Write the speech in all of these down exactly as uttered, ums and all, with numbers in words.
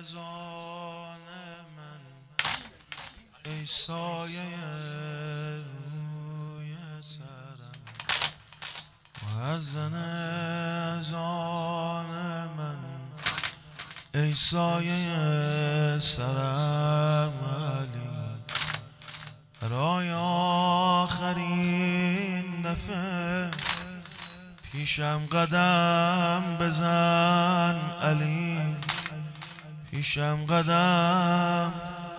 از آن من ای سایه روی سرم محزن از آن من ای سایه سرم علی برای آخرین دفعه پیشم قدم بزن علی پیشم قدم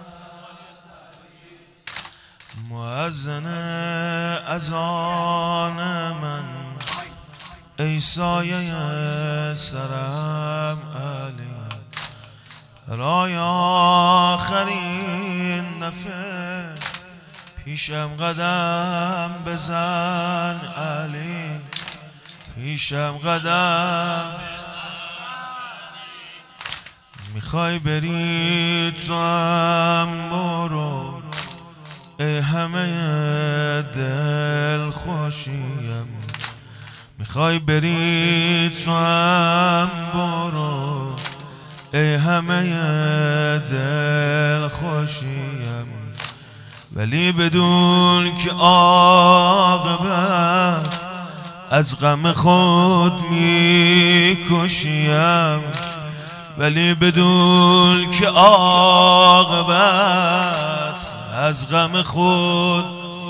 مؤذن اذان من ای سایه سرم علی برای آخرین دفعه پیشم قدم بزن علی پیشم قدم میخوای بری تو هم برو ای همه دل خوشیم میخوای بری تو هم برو ای همه دل خوشیم ولی بدون که عاقبت از غم خود میکشیم ولی بدون که عاقبت از غم خود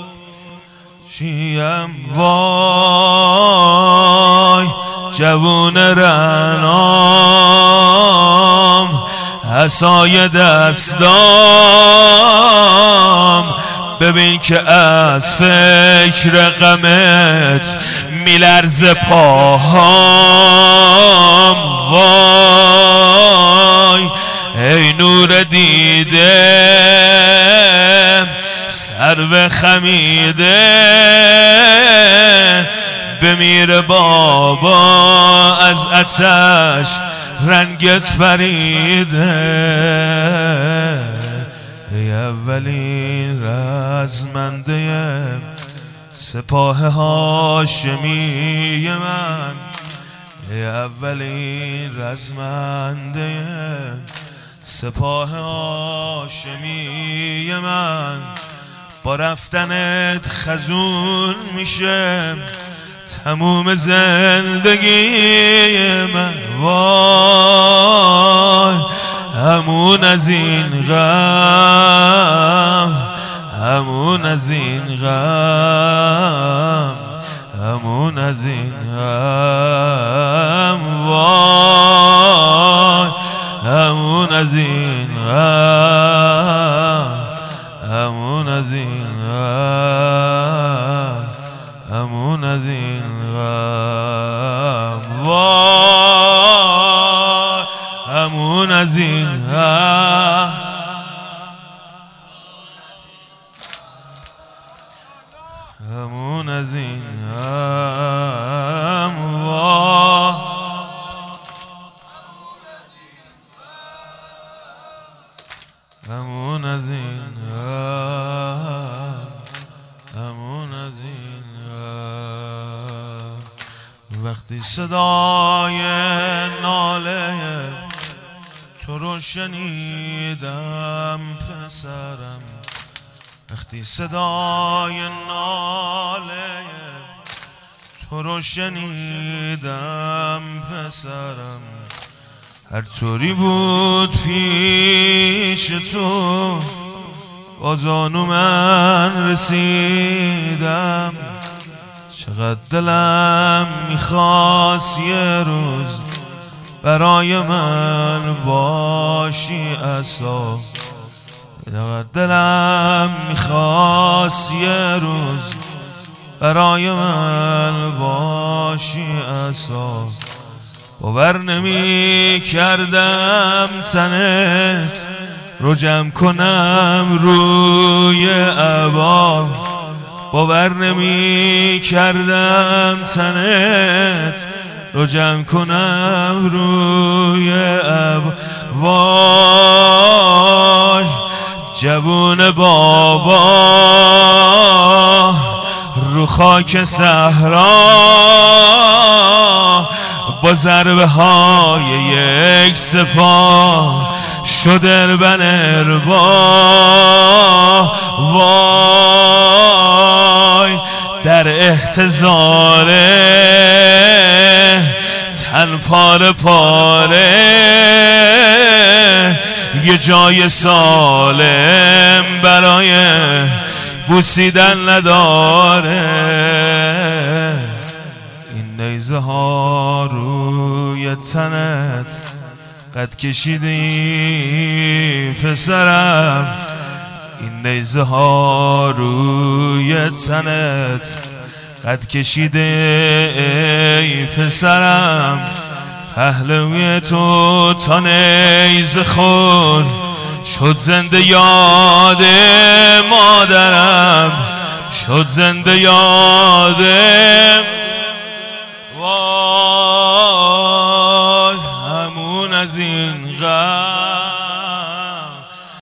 شیم وای جوون رنام عصای دستام ببین که از فکر غمت میلرز پاهام وای ای نور دیده سرو خمیده بمیر بابا از آتش رنگت پریده ای اولین رزمنده سپاه هاشمی من ای اولین رزمنده سپاه هاشمی من با رفتنت خزون میشه تموم زندگی من وای همون از این غم همون از این غم همون از این غم وای همون از این غم همون از این غم همون از این غم وای همون از این غم همون از این غم وای همون از این غم همون از این غم وقتی صدای ناله تو رو شنیدم پسرم وقتی صدای ناله تو رو شنیدم پسرم هر طوری بود پیش تو با زانو من رسیدم چقدر دلم میخواست یه روز برای من باشی عصا چقدر دلم میخواست یه روز برای من باشی عصا باور نمی کردم تنت رو جمع کنم روی عبا باور نمی کردم تنت رو جمع کنم روی عبا وای جوون بابا رو خاک صحرا با ضربه های یک سپاه شد اربن اربا وای در احتضاره تن پاره پاره یه جای سالم برای بوسیدن نداره. این نیزه ها روی تنت قد کشیدی پسرم، این نیزه ها روی تنت قد کشیده ای پسرم. پهلوی تو تا نیزه خور شد زنده یاد مادرم، شد زنده یاد وای همون از این غم